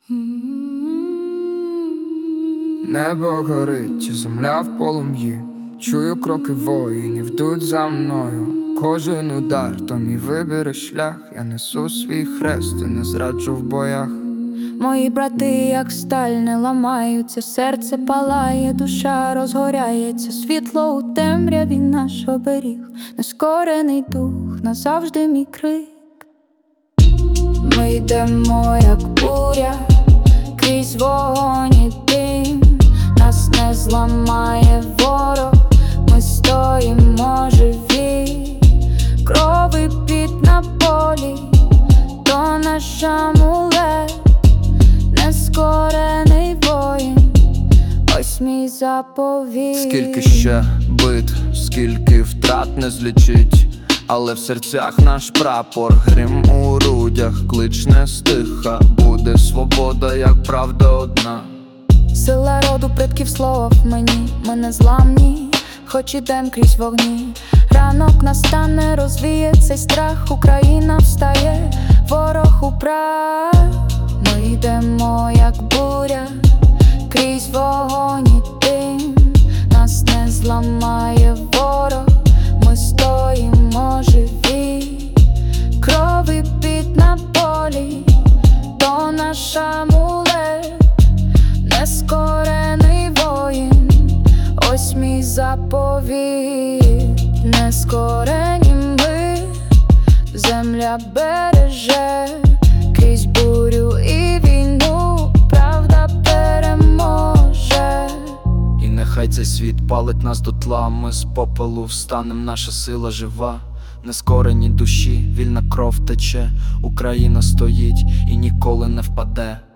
Небо горить, земля в полум'ї. Чую кроки воїнів, йдуть за мною. Кожен удар, то мій вибір і шлях. Я несу свій хрест і не зраджу в боях. Мої брати, як сталь, не ламаються, серце палає, душа розгоряється. Світло у темряві наш оберіг, нескорений дух, назавжди мій крик. Ми йдемо, як буря, крізь вогонь і дим. Нас не зламає ворог, ми стоїмо живі. Кров і піт на полі, то наш амулет. Нескорений воїн, ось мій заповіт. Скільки ще битв, скільки втрат не злічить, але в серцях наш прапор, грім у грудях, клич не стиха. Буде свобода, як правда одна. Сила роду предків слова в мені, ми не зламні, хоч ідем крізь вогні. Ранок настане, розвіє цей страх, Україна встає, ворог у прах. Ми йдемо, як буря, крізь вогонь і дим. Нас не зламає ворог, ми стоїмо живі. Кров і піт на полі, то наш амулет. Нескорений воїн, ось мій заповіт. Нескорені ми, земля береже. Крізь бурю і війну правда переможе. І нехай цей світ палить нас дотла, ми з попелу встанем, наша сила жива. Нескорені душі, вільна кров тече, Україна стоїть і ніколи не впаде.